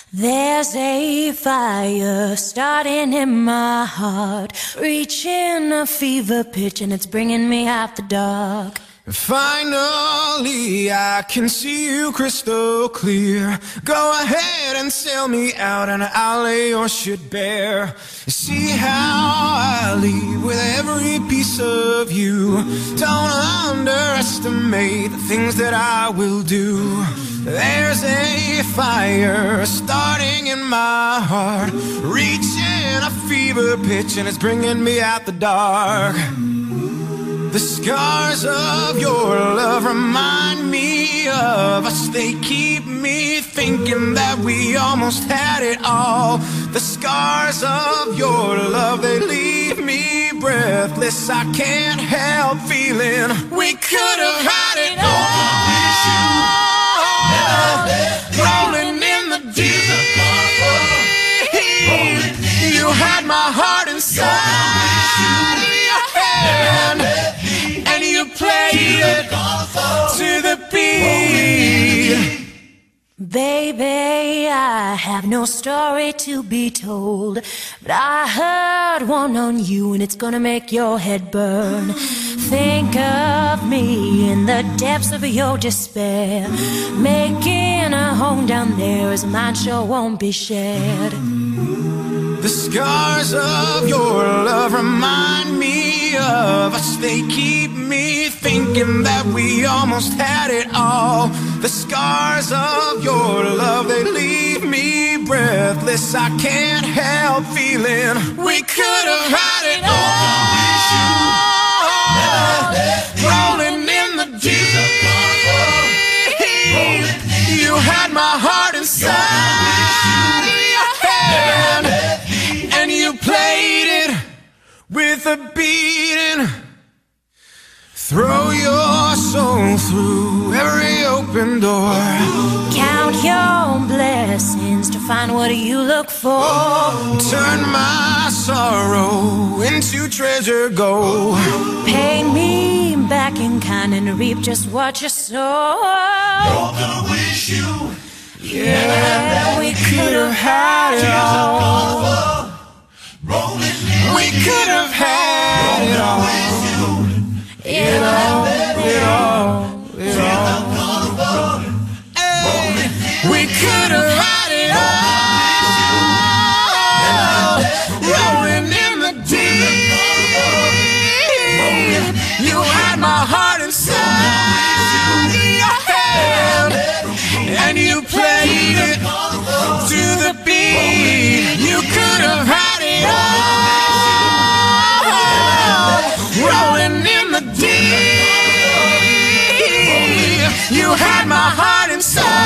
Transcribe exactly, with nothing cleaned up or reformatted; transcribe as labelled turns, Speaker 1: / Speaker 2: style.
Speaker 1: There's a fire starting in my heart, reaching a fever pitch, and it's bringing me out the dark.
Speaker 2: Finally, I can see you crystal clear. Go ahead and sell me out, and I'll lay your shit bare. See how I leave with every piece of you. Don't underestimate the things that I will do. There's a fire starting in my heart, reaching a fever pitch, and it's bringing me out the dark. The scars of your love remind me of us. They keep me thinking that we almost had it all. The scars of your love, they leave me breathless. I can't help feeling we could have had it all. Rolling in the deep, you had my heart inside your hand, and you played it to the beat.
Speaker 1: Baby, I have no story to be told, but I heard one on you and it's gonna make your head burn. Think of me in the depths of your despair, making a home down there as mine sure won't be shared.
Speaker 2: The scars of your love remind me of us. They keep me thinking that we almost had it all. The scars of your love, they leave me breathless. I can't help feeling we could have had it all. Rolling in the deep, you had my heart inside your hand, and you played it with a beating. Throw your soul through every open door.
Speaker 1: Count your blessings to find what you look for.
Speaker 2: Turn my sorrow into treasure gold.
Speaker 1: Pay me back in kind and reap just what you sow.
Speaker 3: You're gonna wish you,
Speaker 1: yeah, we could have had it all.
Speaker 2: We could have had it all.
Speaker 1: It all, it all,
Speaker 2: it all. We could have had it all. Rolling in the deep, you had my heart inside your hand, and you played it to the beat. You could have had it all. Rolling in the deep, you had my heart inside.